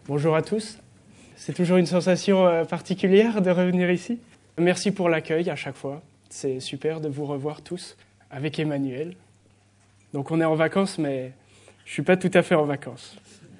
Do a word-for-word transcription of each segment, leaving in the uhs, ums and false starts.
Bonjour à tous. C'est toujours une sensation particulière de revenir ici. Merci pour l'accueil à chaque fois. C'est super de vous revoir tous avec Emmanuel. Donc on est en vacances, mais je ne suis pas tout à fait en vacances.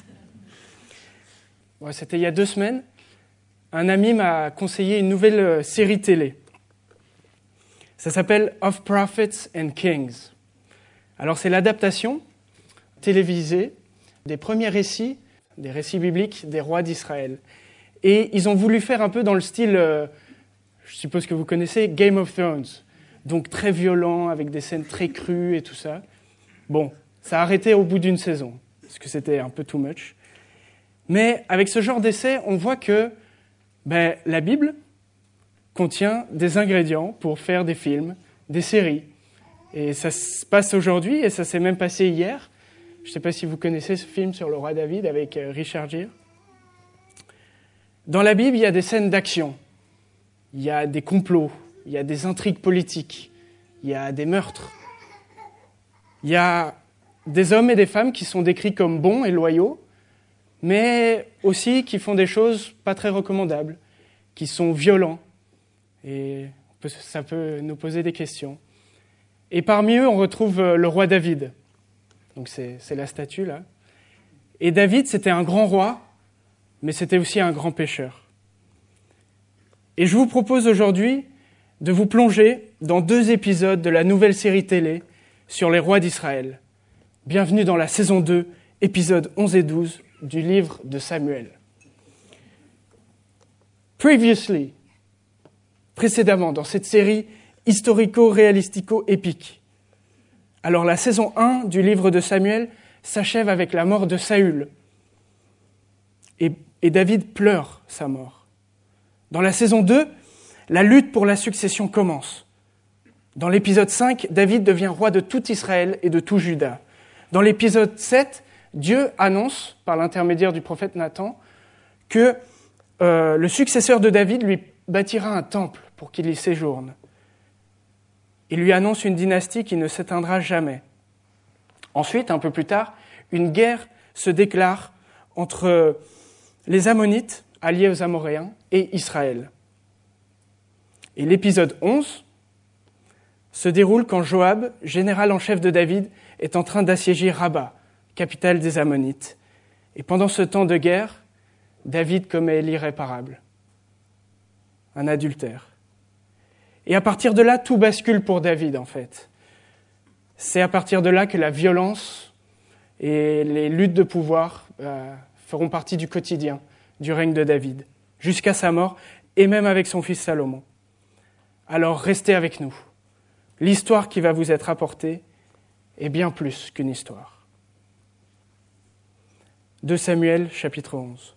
Ouais, c'était il y a deux semaines. Un ami m'a conseillé une nouvelle série télé. Ça s'appelle Of Prophets and Kings. Alors c'est l'adaptation télévisée des premiers récits, des récits bibliques des rois d'Israël. Et ils ont voulu faire un peu dans le style, euh, je suppose que vous connaissez, Game of Thrones. Donc très violent, avec des scènes très crues et tout ça. Bon, ça a arrêté au bout d'une saison, parce que c'était un peu too much. Mais avec ce genre d'essai, on voit que ben, la Bible contient des ingrédients pour faire des films, des séries. Et ça se passe aujourd'hui, et ça s'est même passé hier. Je ne sais pas si vous connaissez ce film sur le roi David avec Richard Gere. Dans la Bible, il y a des scènes d'action, il y a des complots, il y a des intrigues politiques, il y a des meurtres. Il y a des hommes et des femmes qui sont décrits comme bons et loyaux, mais aussi qui font des choses pas très recommandables, qui sont violents. Et ça peut nous poser des questions. Et parmi eux, on retrouve le roi David. Donc c'est, c'est la statue là. Et David, c'était un grand roi, mais c'était aussi un grand pécheur. Et je vous propose aujourd'hui de vous plonger dans deux épisodes de la nouvelle série télé sur les rois d'Israël. Bienvenue dans la saison deux, épisodes onze et douze du livre de Samuel. Previously, précédemment dans cette série historico-réalistico-épique. Alors la saison un du livre de Samuel s'achève avec la mort de Saül. Et, et David pleure sa mort. Dans la saison deux, la lutte pour la succession commence. Dans l'épisode cinq, David devient roi de tout Israël et de tout Juda. Dans l'épisode sept, Dieu annonce, par l'intermédiaire du prophète Nathan, que euh, le successeur de David lui bâtira un temple pour qu'il y séjourne. Il lui annonce une dynastie qui ne s'éteindra jamais. Ensuite, un peu plus tard, une guerre se déclare entre les Ammonites, alliés aux Amoréens, et Israël. Et l'épisode onze se déroule quand Joab, général en chef de David, est en train d'assiéger Rabba, capitale des Ammonites. Et pendant ce temps de guerre, David commet l'irréparable, un adultère. Et à partir de là, tout bascule pour David, en fait. C'est à partir de là que la violence et les luttes de pouvoir euh, feront partie du quotidien du règne de David, jusqu'à sa mort, et même avec son fils Salomon. Alors restez avec nous. L'histoire qui va vous être apportée est bien plus qu'une histoire. deux Samuel, chapitre onze.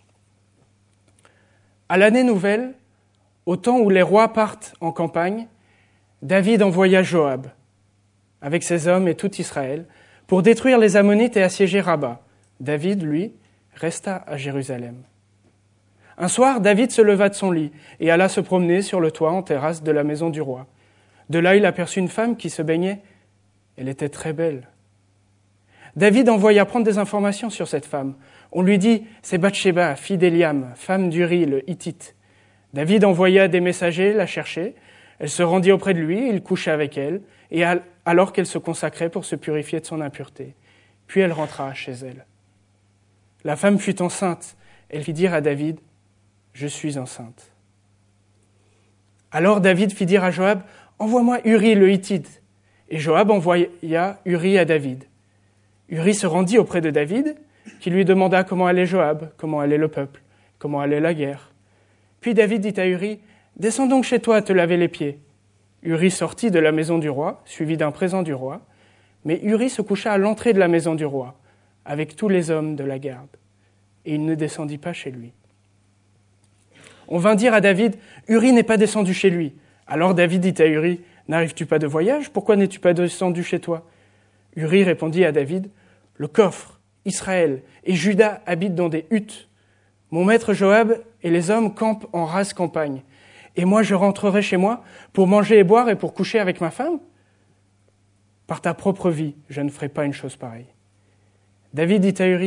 À l'année nouvelle, au temps où les rois partent en campagne, David envoya Joab, avec ses hommes et tout Israël, pour détruire les Ammonites et assiéger Rabba. David, lui, resta à Jérusalem. Un soir, David se leva de son lit et alla se promener sur le toit en terrasse de la maison du roi. De là, il aperçut une femme qui se baignait. Elle était très belle. David envoya prendre des informations sur cette femme. On lui dit « C'est Bathsheba, fille d'Éliam, femme d'Uri, le Hittite. » David envoya des messagers la chercher. Elle se rendit auprès de lui, il coucha avec elle, et alors qu'elle se consacrait pour se purifier de son impureté. Puis elle rentra chez elle. La femme fut enceinte. Elle fit dire à David « Je suis enceinte. » Alors David fit dire à Joab « Envoie-moi Uri le Hittite. » Et Joab envoya Uri à David. Uri se rendit auprès de David, qui lui demanda comment allait Joab, comment allait le peuple, comment allait la guerre. Puis David dit à Uri, « Descends donc chez toi te laver les pieds. » Uri sortit de la maison du roi, suivi d'un présent du roi, mais Uri se coucha à l'entrée de la maison du roi, avec tous les hommes de la garde, et il ne descendit pas chez lui. On vint dire à David, « Uri n'est pas descendu chez lui. » Alors David dit à Uri, « N'arrives-tu pas de voyage? Pourquoi n'es-tu pas descendu chez toi ?» Uri répondit à David, « Le coffre, Israël et Juda habitent dans des huttes. Mon maître Joab et les hommes campent en rase campagne. Et moi, je rentrerai chez moi pour manger et boire et pour coucher avec ma femme? Par ta propre vie, je ne ferai pas une chose pareille. » David dit à Uri,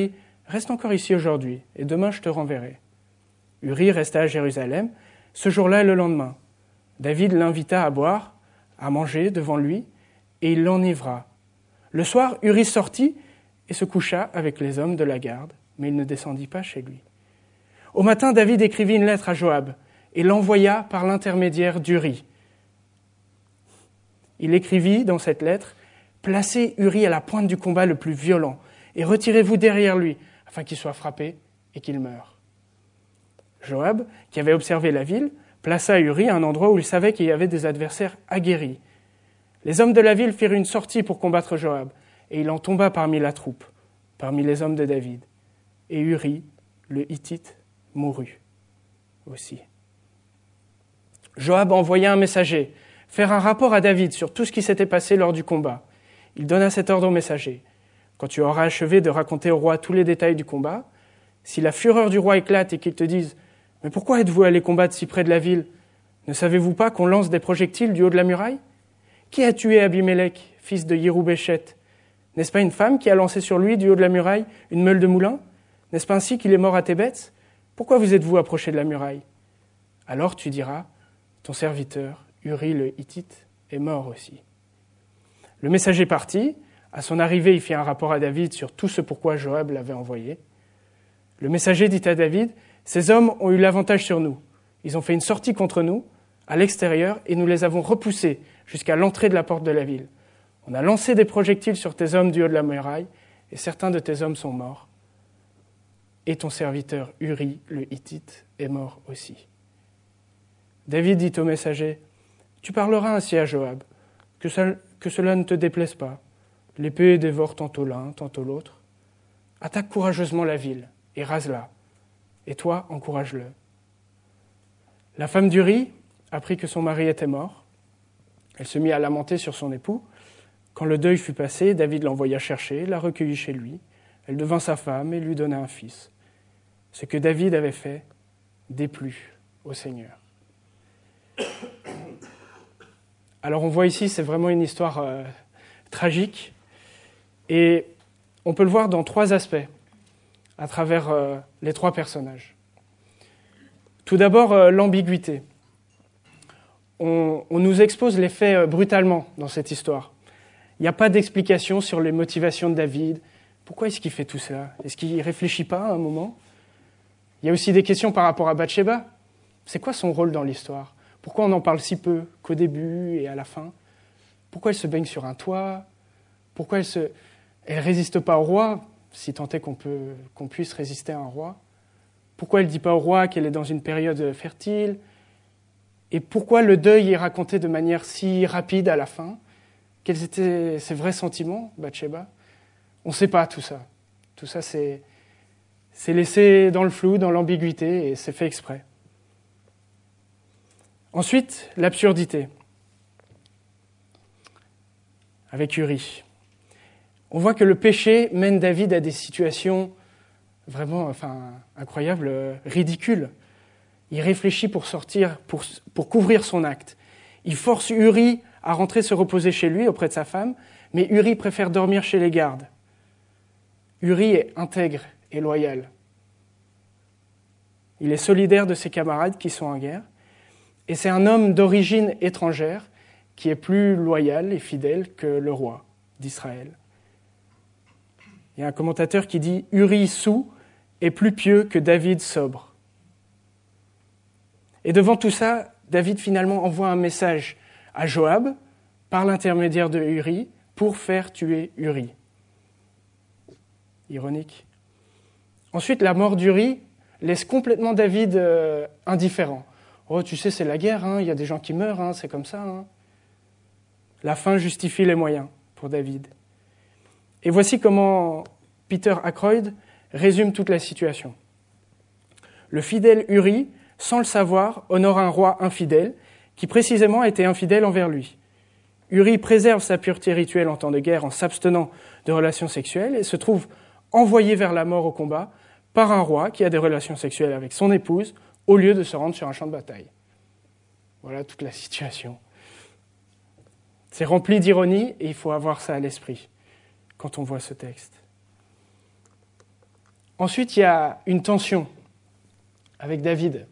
reste encore ici aujourd'hui, et demain je te renverrai. » Uri resta à Jérusalem, ce jour-là et le lendemain. David l'invita à boire, à manger devant lui, et il l'enivra. Le soir, Uri sortit et se coucha avec les hommes de la garde, mais il ne descendit pas chez lui. Au matin, David écrivit une lettre à Joab et l'envoya par l'intermédiaire d'Uri. Il écrivit dans cette lettre « Placez Uri à la pointe du combat le plus violent et retirez-vous derrière lui, afin qu'il soit frappé et qu'il meure. » Joab, qui avait observé la ville, plaça Uri à un endroit où il savait qu'il y avait des adversaires aguerris. Les hommes de la ville firent une sortie pour combattre Joab, et il en tomba parmi la troupe, parmi les hommes de David. Et Uri, le Hittite, mourut aussi. Joab envoya un messager faire un rapport à David sur tout ce qui s'était passé lors du combat. Il donna cet ordre au messager. « Quand tu auras achevé de raconter au roi tous les détails du combat, si la fureur du roi éclate et qu'il te dise « Mais pourquoi êtes-vous allés combattre si près de la ville? Ne savez-vous pas qu'on lance des projectiles du haut de la muraille? Qui a tué Abimélec, fils de Yérubéchet? N'est-ce pas une femme qui a lancé sur lui du haut de la muraille une meule de moulin? N'est-ce pas ainsi qu'il est mort à Tébès? Pourquoi vous êtes-vous approché de la muraille? Alors tu diras, ton serviteur, Uri le Hittite, est mort aussi. » Le messager partit. À son arrivée, il fit un rapport à David sur tout ce pourquoi Joab l'avait envoyé. Le messager dit à David, « Ces hommes ont eu l'avantage sur nous. Ils ont fait une sortie contre nous, à l'extérieur, et nous les avons repoussés jusqu'à l'entrée de la porte de la ville. On a lancé des projectiles sur tes hommes du haut de la muraille, et certains de tes hommes sont morts. Et ton serviteur Uri, le Hittite, est mort aussi. » David dit au messager, « Tu parleras ainsi à Joab, que, ça, que cela ne te déplaise pas. L'épée dévore tantôt l'un, tantôt l'autre. Attaque courageusement la ville, et rase-la. Et toi, encourage-le. » La femme d'Uri apprit que son mari était mort. Elle se mit à lamenter sur son époux. Quand le deuil fut passé, David l'envoya chercher, la recueillit chez lui. Elle devint sa femme et lui donna un fils. Ce que David avait fait déplut au Seigneur. Alors on voit ici, c'est vraiment une histoire euh, tragique. Et on peut le voir dans trois aspects, à travers euh, les trois personnages. Tout d'abord, euh, l'ambiguïté. On, on nous expose les faits euh, brutalement dans cette histoire. Il n'y a pas d'explication sur les motivations de David. Pourquoi est-ce qu'il fait tout ça? Est-ce qu'il ne réfléchit pas à un moment? Il y a aussi des questions par rapport à Bathsheba. C'est quoi son rôle dans l'histoire? Pourquoi on en parle si peu qu'au début et à la fin? Pourquoi elle se baigne sur un toit? Pourquoi elle ne elle résiste pas au roi, si tant est qu'on peut, qu'on puisse résister à un roi? Pourquoi elle ne dit pas au roi qu'elle est dans une période fertile? Et pourquoi le deuil est raconté de manière si rapide à la fin? Quels étaient ses vrais sentiments, Bathsheba? On ne sait pas tout ça. Tout ça, c'est, c'est laissé dans le flou, dans l'ambiguïté, et c'est fait exprès. Ensuite, l'absurdité. Avec Uri. On voit que le péché mène David à des situations vraiment enfin, incroyables, ridicules. Il réfléchit pour sortir, pour, pour couvrir son acte. Il force Uri à rentrer se reposer chez lui auprès de sa femme, mais Uri préfère dormir chez les gardes. Uri est intègre et loyal. Il est solidaire de ses camarades qui sont en guerre, et c'est un homme d'origine étrangère qui est plus loyal et fidèle que le roi d'Israël. Il y a un commentateur qui dit « Uri soûl est plus pieux que David sobre ». Et devant tout ça, David finalement envoie un message à Joab, par l'intermédiaire de Uri, pour faire tuer Uri. Ironique. Ensuite, la mort d'Uri laisse complètement David euh, indifférent. Oh, tu sais, c'est la guerre, hein, il y a des gens qui meurent, hein, c'est comme ça. Hein. La fin justifie les moyens pour David. Et voici comment Peter Ackroyd résume toute la situation. Le fidèle Uri, sans le savoir, honore un roi infidèle, qui précisément était infidèle envers lui. Uri préserve sa pureté rituelle en temps de guerre en s'abstenant de relations sexuelles et se trouve envoyé vers la mort au combat par un roi qui a des relations sexuelles avec son épouse au lieu de se rendre sur un champ de bataille. Voilà toute la situation. C'est rempli d'ironie et il faut avoir ça à l'esprit quand on voit ce texte. Ensuite, il y a une tension avec David.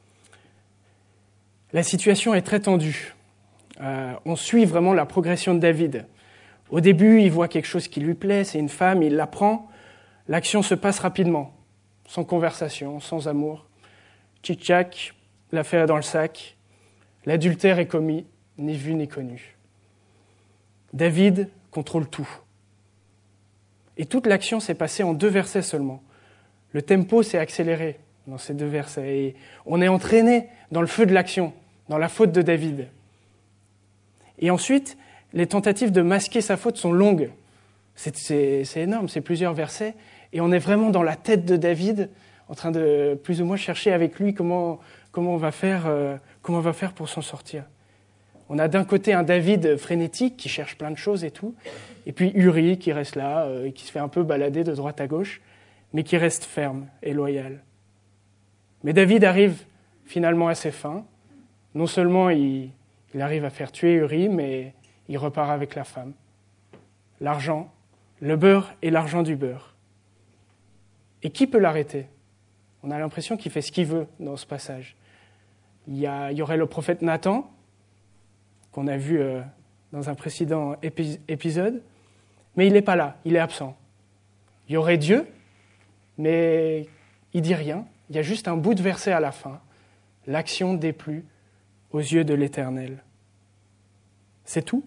La situation est très tendue. Euh, on suit vraiment la progression de David. Au début, il voit quelque chose qui lui plaît, c'est une femme, il la prend. L'action se passe rapidement, sans conversation, sans amour. Tchic-tchac, l'affaire est dans le sac. L'adultère est commis, ni vu ni connu. David contrôle tout. Et toute l'action s'est passée en deux versets seulement. Le tempo s'est accéléré dans ces deux versets. Et on est entraîné dans le feu de l'action, dans la faute de David. Et ensuite, les tentatives de masquer sa faute sont longues. C'est, c'est, c'est énorme, c'est plusieurs versets. Et on est vraiment dans la tête de David, en train de plus ou moins chercher avec lui comment, comment, on, va faire, euh, comment on va faire pour s'en sortir. On a d'un côté un David frénétique qui cherche plein de choses et tout, et puis Uri qui reste là, euh, et qui se fait un peu balader de droite à gauche, mais qui reste ferme et loyal. Mais David arrive finalement à ses fins. Non seulement il, il arrive à faire tuer Uri, mais il repart avec la femme. L'argent, le beurre et l'argent du beurre. Et qui peut l'arrêter ? On a l'impression qu'il fait ce qu'il veut dans ce passage. Il y, a, il y aurait le prophète Nathan, qu'on a vu euh, dans un précédent épi- épisode, mais il n'est pas là, il est absent. Il y aurait Dieu, mais il dit rien. Il y a juste un bout de verset à la fin. L'action déplut aux yeux de l'Éternel. C'est tout.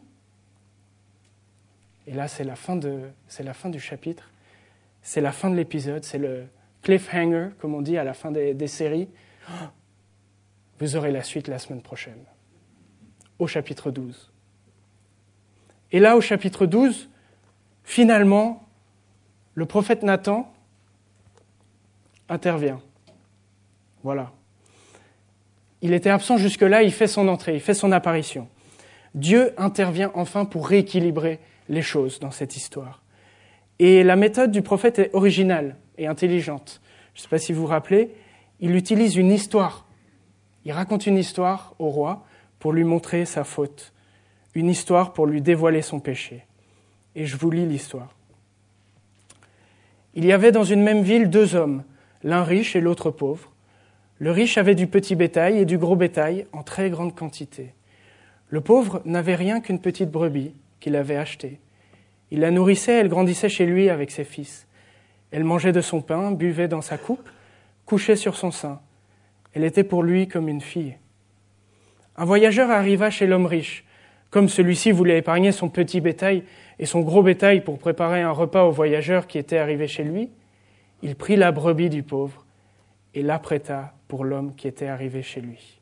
Et là, c'est la fin de, c'est la fin du chapitre. C'est la fin de l'épisode. C'est le cliffhanger, comme on dit à la fin des, des séries. Vous aurez la suite la semaine prochaine, au chapitre douze. Et là, au chapitre douze, finalement, le prophète Nathan intervient. Voilà. Il était absent jusque-là, il fait son entrée, il fait son apparition. Dieu intervient enfin pour rééquilibrer les choses dans cette histoire. Et la méthode du prophète est originale et intelligente. Je ne sais pas si vous vous rappelez, il utilise une histoire. Il raconte une histoire au roi pour lui montrer sa faute. Une histoire pour lui dévoiler son péché. Et je vous lis l'histoire. Il y avait dans une même ville deux hommes, l'un riche et l'autre pauvre. Le riche avait du petit bétail et du gros bétail en très grande quantité. Le pauvre n'avait rien qu'une petite brebis qu'il avait achetée. Il la nourrissait, elle grandissait chez lui avec ses fils. Elle mangeait de son pain, buvait dans sa coupe, couchait sur son sein. Elle était pour lui comme une fille. Un voyageur arriva chez l'homme riche. Comme celui-ci voulait épargner son petit bétail et son gros bétail pour préparer un repas au voyageur qui était arrivé chez lui, il prit la brebis du pauvre et l'apprêta pour l'homme qui était arrivé chez lui.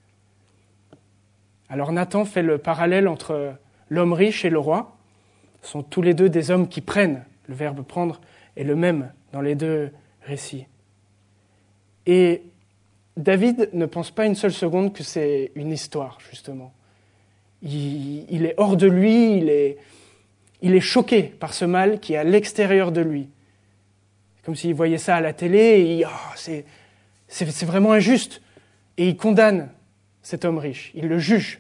Alors Nathan fait le parallèle entre l'homme riche et le roi. Ce sont tous les deux des hommes qui prennent. Le verbe prendre est le même dans les deux récits. Et David ne pense pas une seule seconde que c'est une histoire, justement. Il, il est hors de lui, il est, il est choqué par ce mal qui est à l'extérieur de lui. C'est comme s'il voyait ça à la télé et il, oh, c'est, c'est, c'est vraiment injuste. Et il condamne cet homme riche, il le juge.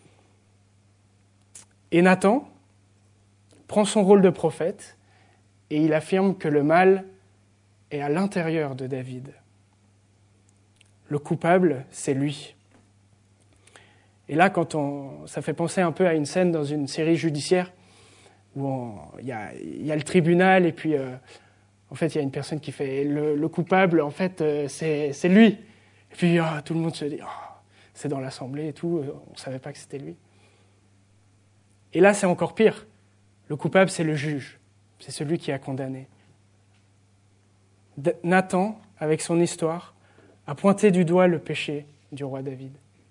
Et Nathan prend son rôle de prophète et il affirme que le mal est à l'intérieur de David. Le coupable, c'est lui. Et là, quand on, ça fait penser un peu à une scène dans une série judiciaire où il y a, y a le tribunal et puis euh, en fait il y a une personne qui fait le, le coupable, en fait euh, c'est, c'est lui. Et puis oh, tout le monde se dit oh, c'est dans l'assemblée et tout, on ne savait pas que c'était lui. Et là c'est encore pire. Le coupable c'est le juge, c'est celui qui a condamné. D- Nathan, avec son histoire, a pointé du doigt le péché du roi David.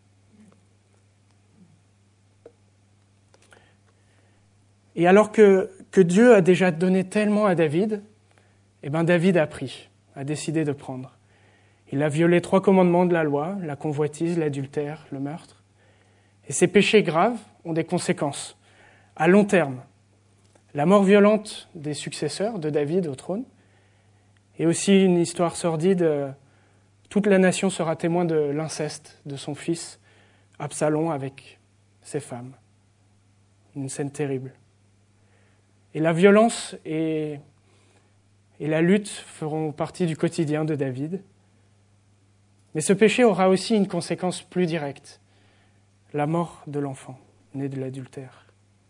Et alors que, que Dieu a déjà donné tellement à David, eh ben David a pris, a décidé de prendre. Il a violé trois commandements de la loi, la convoitise, l'adultère, le meurtre. Et ces péchés graves ont des conséquences à long terme. La mort violente des successeurs de David au trône, et aussi une histoire sordide. Toute la nation sera témoin de l'inceste de son fils Absalom avec ses femmes. Une scène terrible. Et la violence est, et la lutte feront partie du quotidien de David. Mais ce péché aura aussi une conséquence plus directe, la mort de l'enfant né de l'adultère.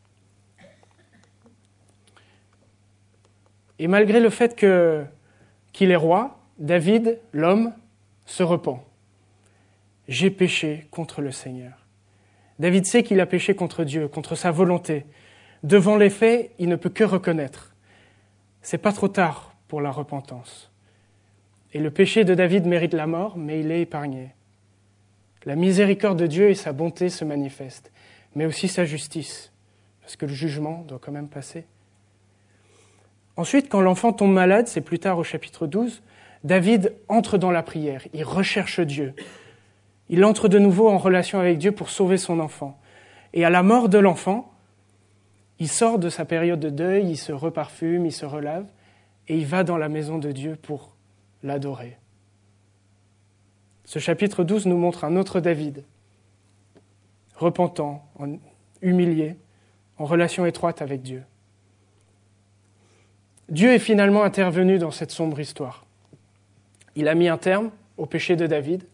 Et malgré le fait que, qu'il est roi, David, l'homme, se repent. « J'ai péché contre le Seigneur ». David sait qu'il a péché contre Dieu, contre sa volonté. Devant les faits, il ne peut que reconnaître. C'est pas trop tard pour la repentance. Et le péché de David mérite la mort, mais il est épargné. La miséricorde de Dieu et sa bonté se manifestent, mais aussi sa justice, parce que le jugement doit quand même passer. Ensuite, quand l'enfant tombe malade, c'est plus tard au chapitre douze, David entre dans la prière, il recherche Dieu. Il entre de nouveau en relation avec Dieu pour sauver son enfant. Et à la mort de l'enfant, il sort de sa période de deuil, il se reparfume, il se relave, et il va dans la maison de Dieu pour l'adorer. Ce chapitre douze nous montre un autre David, repentant, humilié, en relation étroite avec Dieu. Dieu est finalement intervenu dans cette sombre histoire. Il a mis un terme au péché de David.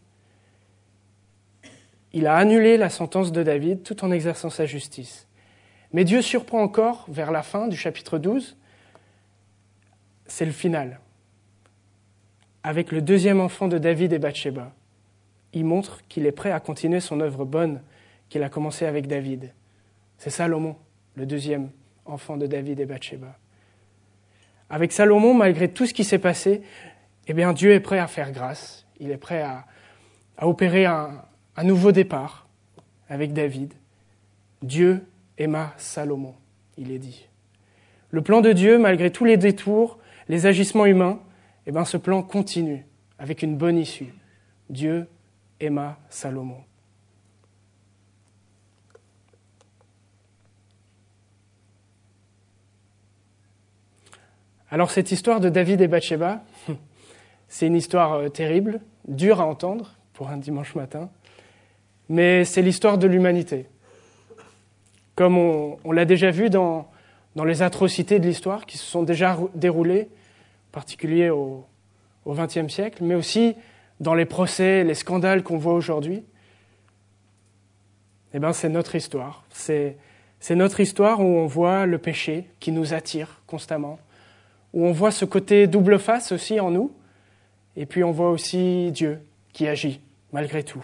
Il a annulé la sentence de David tout en exerçant sa justice. Mais Dieu surprend encore, vers la fin du chapitre douze, c'est le final. Avec le deuxième enfant de David et Bathsheba, il montre qu'il est prêt à continuer son œuvre bonne qu'il a commencée avec David. C'est Salomon, le deuxième enfant de David et Bathsheba. Avec Salomon, malgré tout ce qui s'est passé, eh bien Dieu est prêt à faire grâce. Il est prêt à, à opérer un, un nouveau départ avec David. Dieu aima Salomon, il est dit. Le plan de Dieu, malgré tous les détours, les agissements humains, eh bien ce plan continue avec une bonne issue. Dieu aima Salomon. Alors cette histoire de David et Bathsheba, c'est une histoire euh, terrible, dure à entendre pour un dimanche matin, mais c'est l'histoire de l'humanité. Comme on, on l'a déjà vu dans, dans les atrocités de l'histoire qui se sont déjà déroulées, en particulier au vingtième siècle, mais aussi dans les procès, les scandales qu'on voit aujourd'hui, eh bien c'est notre histoire. C'est, c'est notre histoire où on voit le péché qui nous attire constamment, où on voit ce côté double face aussi en nous, et puis on voit aussi Dieu qui agit malgré tout.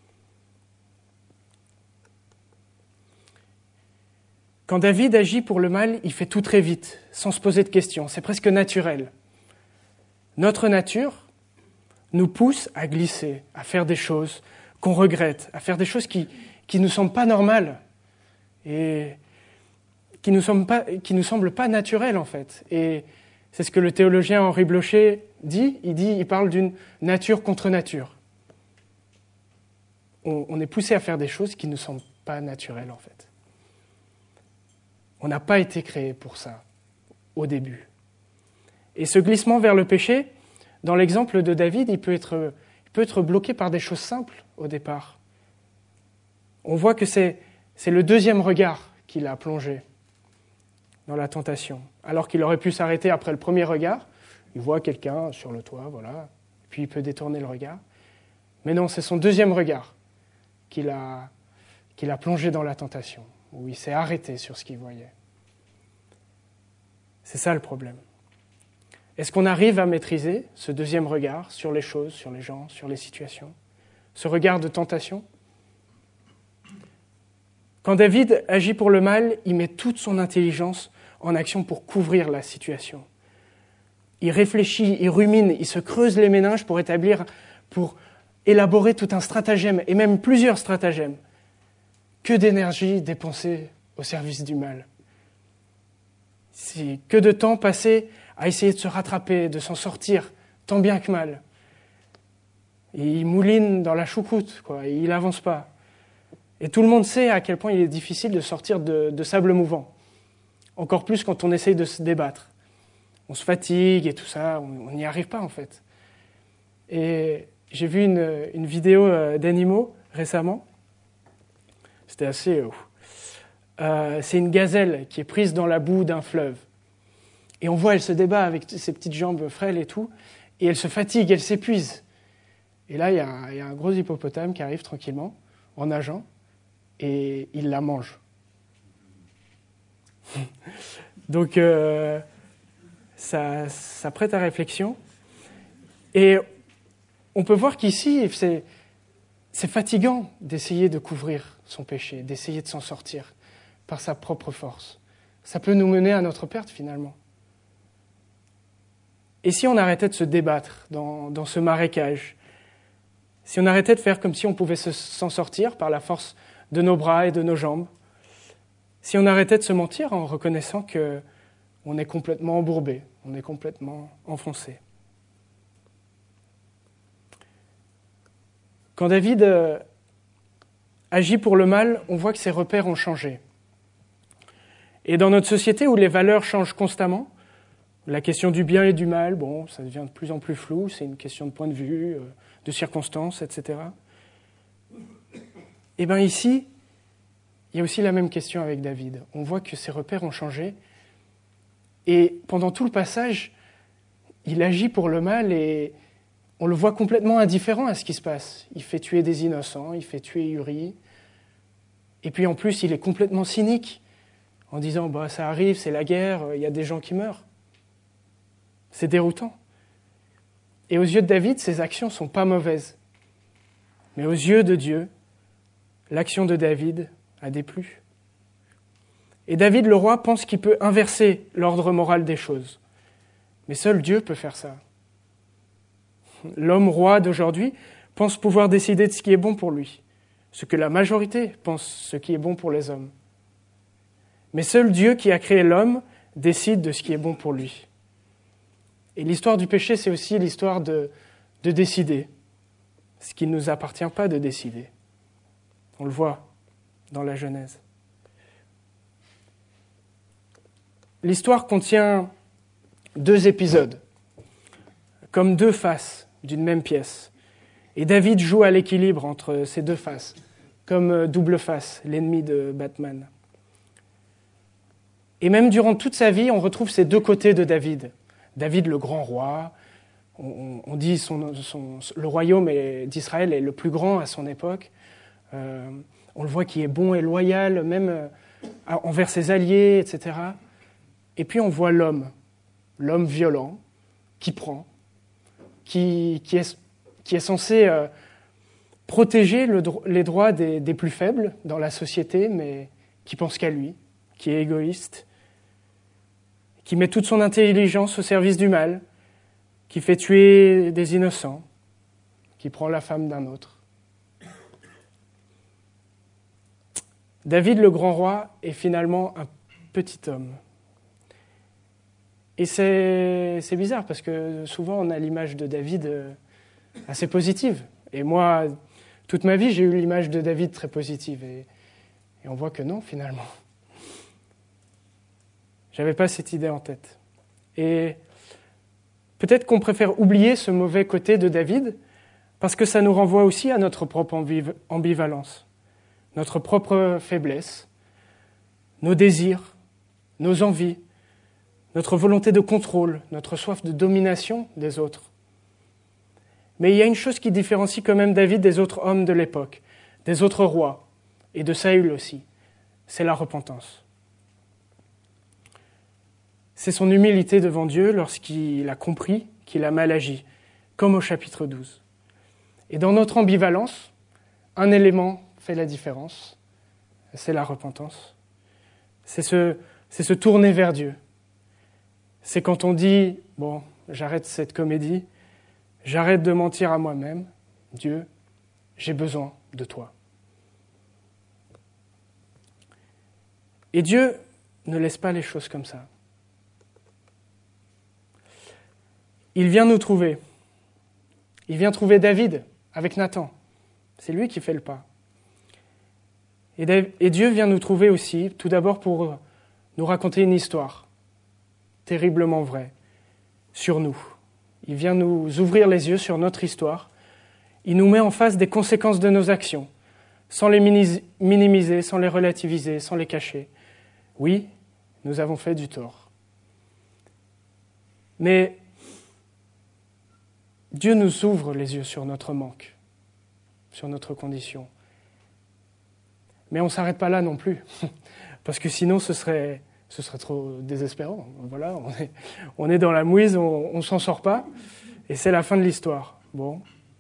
Quand David agit pour le mal, il fait tout très vite, sans se poser de questions. C'est presque naturel. Notre nature nous pousse à glisser, à faire des choses qu'on regrette, à faire des choses qui qui nous semblent pas normales et qui nous semblent pas, qui nous semblent pas naturelles en fait. Et c'est ce que le théologien Henri Blocher dit. Il dit, il parle d'une nature contre nature. On, on est poussé à faire des choses qui ne semblent pas naturelles en fait. On n'a pas été créé pour ça au début. Et ce glissement vers le péché, dans l'exemple de David, il peut être, il peut être bloqué par des choses simples au départ. On voit que c'est, c'est le deuxième regard qui l'a plongé dans la tentation. Alors qu'il aurait pu s'arrêter après le premier regard, il voit quelqu'un sur le toit, voilà, puis il peut détourner le regard. Mais non, c'est son deuxième regard qui l'a, qui l'a plongé dans la tentation, où il s'est arrêté sur ce qu'il voyait. C'est ça le problème. Est-ce qu'on arrive à maîtriser ce deuxième regard sur les choses, sur les gens, sur les situations, ce regard de tentation ? Quand David agit pour le mal, il met toute son intelligence en action pour couvrir la situation. Il réfléchit, il rumine, il se creuse les méninges pour établir, pour élaborer tout un stratagème, et même plusieurs stratagèmes. Que d'énergie dépensée au service du mal. C'est que de temps passé à essayer de se rattraper, de s'en sortir, tant bien que mal. Et il mouline dans la choucroute, quoi, et il n'avance pas. Et tout le monde sait à quel point il est difficile de sortir de, de sable mouvant. Encore plus quand on essaye de se débattre. On se fatigue et tout ça, on n'y arrive pas en fait. Et j'ai vu une, une vidéo d'animaux récemment. C'était assez... Euh, c'est une gazelle qui est prise dans la boue d'un fleuve. Et on voit, elle se débat avec ses petites jambes frêles et tout, et elle se fatigue, elle s'épuise. Et là, il y a un, il y a un gros hippopotame qui arrive tranquillement, en nageant, et il la mange. Donc, euh, ça, ça prête à réflexion. Et on peut voir qu'ici, c'est, c'est fatigant d'essayer de couvrir son péché, d'essayer de s'en sortir par sa propre force. Ça peut nous mener à notre perte, finalement. Et si on arrêtait de se débattre dans, dans ce marécage, si on arrêtait de faire comme si on pouvait se, s'en sortir par la force de nos bras et de nos jambes, si on arrêtait de se mentir en reconnaissant qu'on est complètement embourbé, on est complètement enfoncé. Quand David euh, agit pour le mal, on voit que ses repères ont changé. Et dans notre société où les valeurs changent constamment, la question du bien et du mal, bon, ça devient de plus en plus flou, c'est une question de point de vue, de circonstances, et cetera. Et bien ici, il y a aussi la même question avec David. On voit que ses repères ont changé, et pendant tout le passage, il agit pour le mal, et on le voit complètement indifférent à ce qui se passe. Il fait tuer des innocents, il fait tuer Uri, et puis en plus, il est complètement cynique, en disant bah, « ça arrive, c'est la guerre, il y a des gens qui meurent ». C'est déroutant. Et aux yeux de David, ses actions ne sont pas mauvaises. Mais aux yeux de Dieu, l'action de David a déplu. Et David, le roi, pense qu'il peut inverser l'ordre moral des choses. Mais seul Dieu peut faire ça. L'homme roi d'aujourd'hui pense pouvoir décider de ce qui est bon pour lui, ce que la majorité pense ce qui est bon pour les hommes. Mais seul Dieu qui a créé l'homme décide de ce qui est bon pour lui. Et l'histoire du péché, c'est aussi l'histoire de, de décider ce qui ne nous appartient pas de décider. On le voit dans la Genèse. L'histoire contient deux épisodes, comme deux faces d'une même pièce. Et David joue à l'équilibre entre ces deux faces, comme double face, l'ennemi de Batman. Et même durant toute sa vie, on retrouve ces deux côtés de David. David, le grand roi, on, on dit son, son, le royaume d'Israël est le plus grand à son époque. Euh, on le voit qui est bon et loyal, même euh, envers ses alliés, et cetera. Et puis on voit l'homme, l'homme violent, qui prend, qui, qui, est, qui est censé euh, protéger le, les droits des, des plus faibles dans la société, mais qui pense qu'à lui, qui est égoïste, qui met toute son intelligence au service du mal, qui fait tuer des innocents, qui prend la femme d'un autre. David, le grand roi, est finalement un petit homme. Et c'est, c'est bizarre, parce que souvent on a l'image de David assez positive. Et moi, toute ma vie, j'ai eu l'image de David très positive. Et, et on voit que non, finalement. J'avais pas cette idée en tête. Et peut-être qu'on préfère oublier ce mauvais côté de David parce que ça nous renvoie aussi à notre propre ambivalence, notre propre faiblesse, nos désirs, nos envies, notre volonté de contrôle, notre soif de domination des autres. Mais il y a une chose qui différencie quand même David des autres hommes de l'époque, des autres rois, et de Saül aussi, c'est la repentance. C'est son humilité devant Dieu lorsqu'il a compris qu'il a mal agi, comme au chapitre douze. Et dans notre ambivalence, un élément fait la différence, c'est la repentance. C'est se, c'est se tourner vers Dieu. C'est quand on dit, bon, j'arrête cette comédie, j'arrête de mentir à moi-même, Dieu, j'ai besoin de toi. Et Dieu ne laisse pas les choses comme ça. Il vient nous trouver. Il vient trouver David avec Nathan. C'est lui qui fait le pas. Et, David, et Dieu vient nous trouver aussi, tout d'abord pour nous raconter une histoire terriblement vraie sur nous. Il vient nous ouvrir les yeux sur notre histoire. Il nous met en face des conséquences de nos actions, sans les minimiser, sans les relativiser, sans les cacher. Oui, nous avons fait du tort. Mais Dieu nous ouvre les yeux sur notre manque, sur notre condition. Mais on ne s'arrête pas là non plus, parce que sinon ce serait, ce serait trop désespérant. Voilà, on est, on est dans la mouise, on ne s'en sort pas, et c'est la fin de l'histoire. Bon.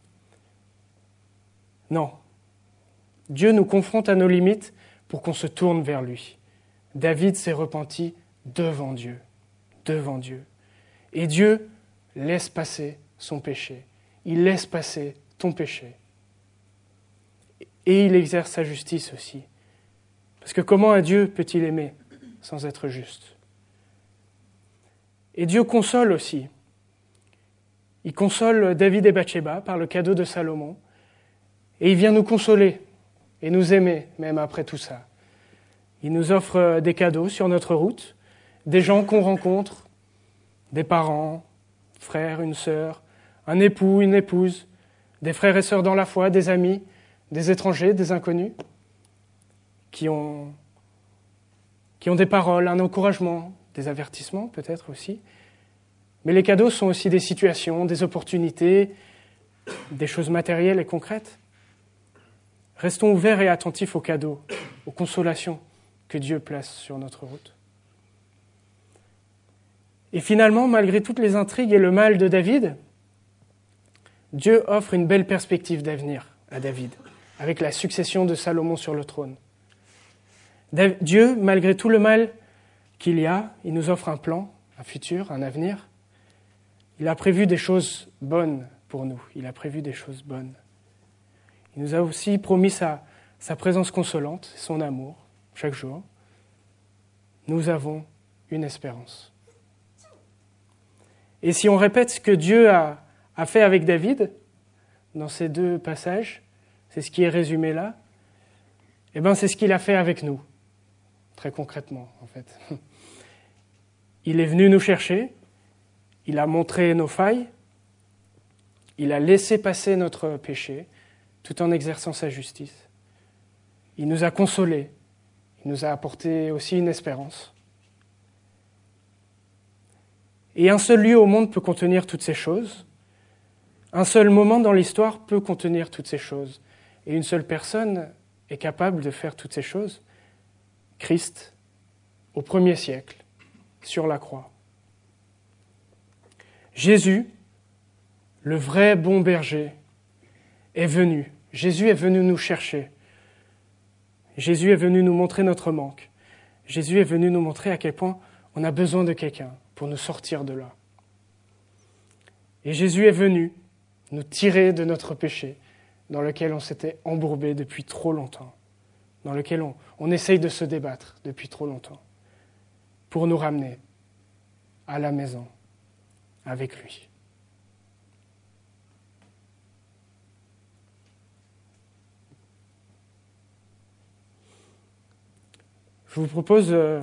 Non. Dieu nous confronte à nos limites pour qu'on se tourne vers lui. David s'est repenti devant Dieu, devant Dieu. Et Dieu laisse passer son péché. Il laisse passer ton péché. Et il exerce sa justice aussi. Parce que comment un Dieu peut-il aimer sans être juste? Et Dieu console aussi. Il console David et Bathsheba par le cadeau de Salomon. Et il vient nous consoler et nous aimer même après tout ça. Il nous offre des cadeaux sur notre route, des gens qu'on rencontre, des parents, frères, une sœur, un époux, une épouse, des frères et sœurs dans la foi, des amis, des étrangers, des inconnus, qui ont, qui ont des paroles, un encouragement, des avertissements peut-être aussi. Mais les cadeaux sont aussi des situations, des opportunités, des choses matérielles et concrètes. Restons ouverts et attentifs aux cadeaux, aux consolations que Dieu place sur notre route. Et finalement, malgré toutes les intrigues et le mal de David, Dieu offre une belle perspective d'avenir à David, avec la succession de Salomon sur le trône. Dieu, malgré tout le mal qu'il y a, il nous offre un plan, un futur, un avenir. Il a prévu des choses bonnes pour nous. Il a prévu des choses bonnes. Il nous a aussi promis sa, sa présence consolante, son amour, chaque jour. Nous avons une espérance. Et si on répète ce que Dieu a, a fait avec David, dans ces deux passages, c'est ce qui est résumé là, eh bien c'est ce qu'il a fait avec nous, très concrètement en fait. Il est venu nous chercher, il a montré nos failles, il a laissé passer notre péché, tout en exerçant sa justice. Il nous a consolés, il nous a apporté aussi une espérance. Et un seul lieu au monde peut contenir toutes ces choses. Un seul moment dans l'histoire peut contenir toutes ces choses. Et une seule personne est capable de faire toutes ces choses. Christ, au premier siècle, sur la croix. Jésus, le vrai bon berger, est venu. Jésus est venu nous chercher. Jésus est venu nous montrer notre manque. Jésus est venu nous montrer à quel point on a besoin de quelqu'un pour nous sortir de là. Et Jésus est venu nous tirer de notre péché dans lequel on s'était embourbé depuis trop longtemps, dans lequel on, on essaye de se débattre depuis trop longtemps, pour nous ramener à la maison avec lui. Je vous propose, euh,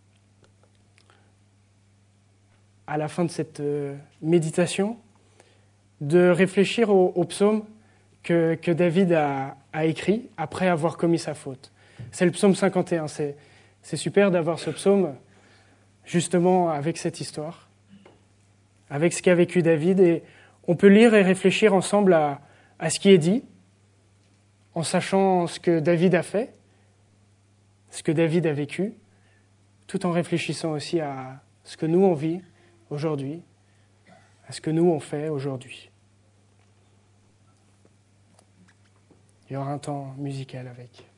à la fin de cette euh, méditation, de réfléchir au, au psaume que, que David a, a écrit après avoir commis sa faute. C'est le psaume cinquante et un. C'est, c'est super d'avoir ce psaume justement avec cette histoire, avec ce qu'a vécu David. Et on peut lire et réfléchir ensemble à, à ce qui est dit, en sachant ce que David a fait, ce que David a vécu, tout en réfléchissant aussi à ce que nous on vit aujourd'hui, à ce que nous on fait aujourd'hui. Il y aura un temps musical avec.